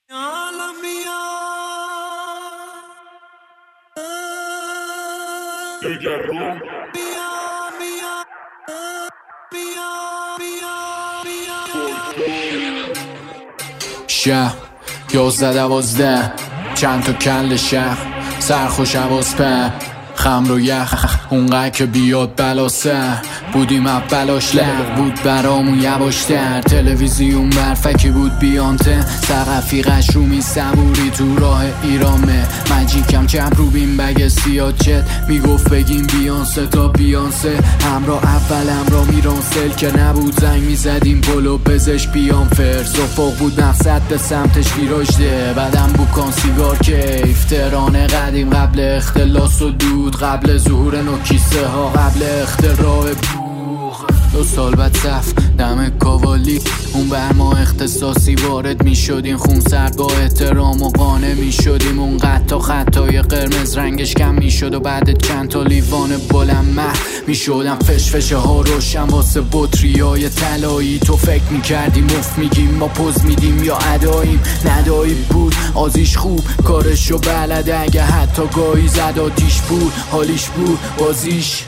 شهر 11-12 چند تا کل شهر سرخوش عواز پر خمر و یخ اونقدر که بیاد بلا سر بودیم اولاش لغ بود برامون یواشتر تلویزیون برفکی بود بیانته سقفی قشرومی صبوری تو راه ایرانه مجیکم چپ رو بین بگ سیاه چت میگفت بگیم بیانسه تا بیانسه همراه اول همراه میرانسل که نبود زنگ میزدیم پلو بزش بیان فرز افق بود مقصد به سمتش ویراجده بعدم بوکان سیگار کیف تهران قدیم قبل اختلاس و دود قبل ظهور نوکیسه ها قبل اختراع بوغ 2 سال بعد صف دم کاوالی اون بر ما اختصاصی وارد می شدیم خون سرد با احترام و قانع می شدیم اونقدر تا خطای قرمز رنگش کم می شد و بعد چند تا لیوان بلند مح می شدم فشفشه ها روشن واسه بطریای طلایی تو فکر می کردیم مفت میگیم ما پوز میدیم یا اداییم ندایی بود آزیش خوب کارشو بلده اگه حتی گاهی زد آتیش بود حالیش بود بازیش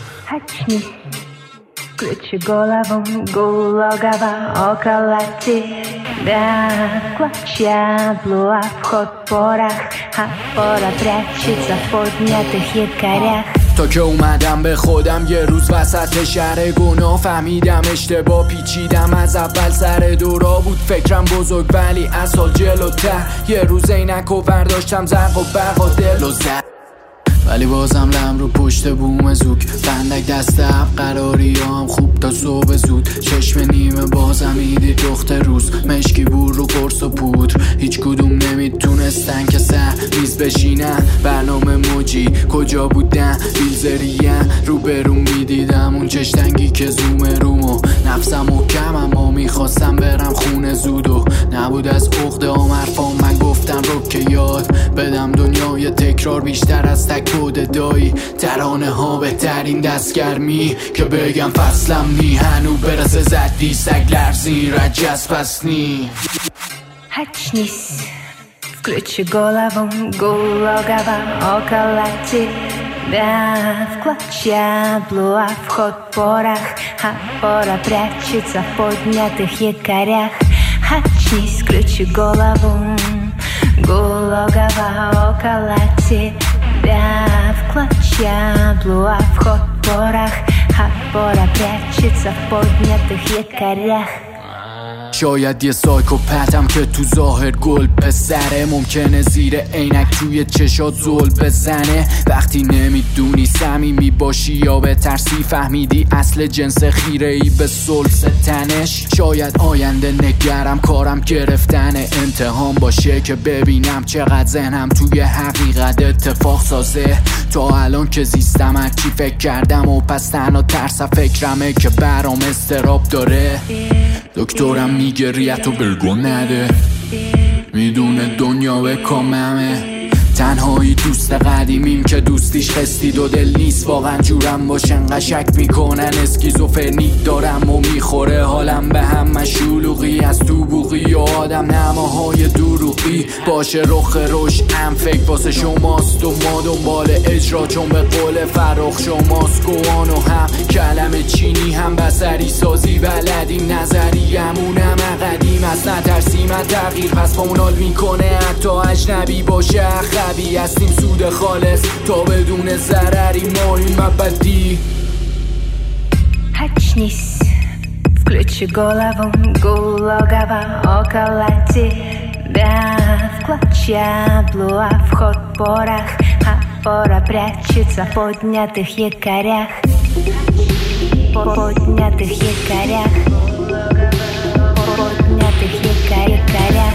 Ключи голову, голова около тебя. Клочья блуа, вход порох, а пора прячется в поднятых якорях. تا که اومدم به خودم یه روز وسط شهر گناه فهمیدم اشتباه پیچیدم از اول سر دورا بود فکرم بزرگ ولی اصل جلوتر یه روز اینک و برداشتم زرق و برق و دل و زر ولی بازم لم رو پشت بوم زوک بندک دست عب قراری هم خوب تا صبح زود چشم نیمه بازم ایدی دخت روز مشکی بور رو قرص و پودر هیچ کدوم نمیتونستن که سر میز بشینن برنامه موجی کجا بودن بیلزرین رو برون میدیدم اون چشتنگی که زومه رومو نفسم محکم اما میخواستم برم خونه زود و نبود از عقده آمرفان من گفتم رو که یاد بدم دنیای تکرار بیشتر از تک بود دایی ترانه ها بهترین دستگرمی که بگم فصلم نی هنو برسه زدی سگ لرزی رجز پس نی Очнись, включи голову, голова около тебя. В клочья блуа, вход порох, а пора прячется в поднятых якорях. Очнись, включи голову, голова около тебя. В клочья блуа, вход порох, а пора прячется в поднятых якорях. شاید یه سایکوپتم که تو ظاهر گل پسره ممکنه زیر عینک توی چشات زل بزنه وقتی نمیدونی صمیمی باشی یا به ترسی فهمیدی اصل جنس خیره‌ای به سلس تنش شاید آینده نگرم کارم گرفتن امتحان باشه که ببینم چقدر ذهنم توی حقیقت اتفاق سازه تا الان که زیستم از چی فکر کردم و پس تنها ترس فکرمه که برام استراب داره دکترم میگه ریتو بلگو نده میدونه دنیا به کاممه تنهایی دوست قدیمیم که دوستیش خستید و دل نیست واقعا جورم باشن قشک میکنن اسکیزوفرنیک دارم و میخوره حالم به هم مشلوقی از تو بوقی و آدم نماهای دروغی باشه رخ روش ام فکر واسه شماست و ما دنبال اجرا چون به قول فرخ شماست گوان و هم کلمه چینی هم بسری سازی بلدیم نظریمونم قدیم از نترسیم از تغییر پس فونال میکنه حتی اجنبی باشه قوی هستیم سود خالص تا بدون ضرری ماهیم ابدی Очнись, включи голову, голова около тебя. В клочья блуа, вход порох, а пора прячется в поднятых якорях. Поднятых якорях. Поднятых якорях.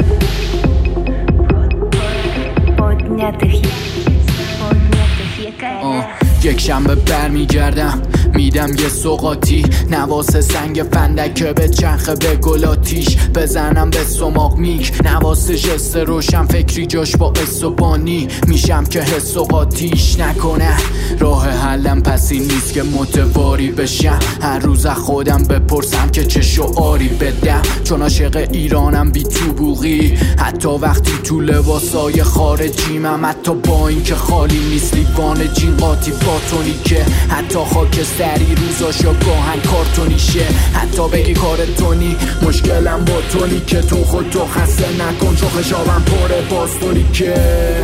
یک شنبه برمیگردم میدم یه سوقاتی نواس سنگ فندکه به چرخه به گلاتیش بزنم به سماق میک نواس جست روشن فکری جاش با اسوبانی میشم که حس و قاتیش نکنه راه حلم پس این نیست که متواری بشم هر روز خودم بپرسم که چه شعاری بدم چون عاشق ایرانم بی تو بوغی حتی وقتی تو لباسای خارجیمم، حتی با این که خالی نیست لیوان جین قاطی باتونی که حتی خاکستری روزاشا گاهن کارتونیشه. حتی بگی کار تونی مشکلم با تونی که تو خودتو خسته نکن چون خشابم پره باستونی که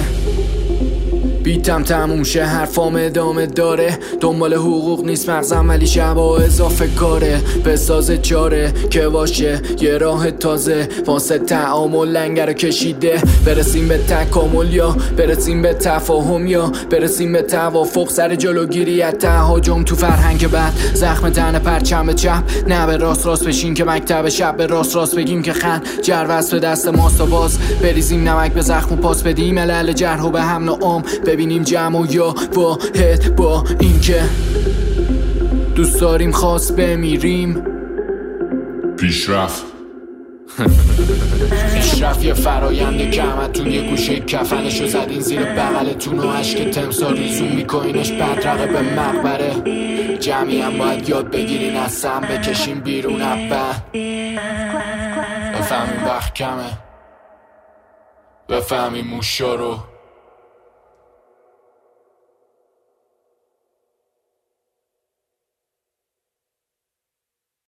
بیتم تموم شه حرفام ادامه داره. دنبال حقوق نیست مغزم ولی شبا اضافه کاره. بساز چاره که باشه یه راه تازه واسه تعامل لنگر کشیده. برسیم به تکامل یا برسیم به تفاهم یا برسیم به توافق سر جلوگیری از تهاجم تو فرهنگ بعد. زخم تن پرچم چپ نه به راست بشین که مکتب شب به راست بگیم که خن جروست به دست ماست و باز بریزیم نمک به زخم و پاس بدیم علل جرح و به هم نام ببینیم جمع و یا واحد با این که دوست داریم خواست بمیریم. پیشرفت یه فرایند که همتون یه گوشه کفنشو زدین زیر بغلتون و عشق تمسا ریزون میکنینش بدرقه به مقبره. جمعی هم باید یاد بگیرین از سم بکشین بیرون اول. بفهمین وقت کمه بفهمین موشا رو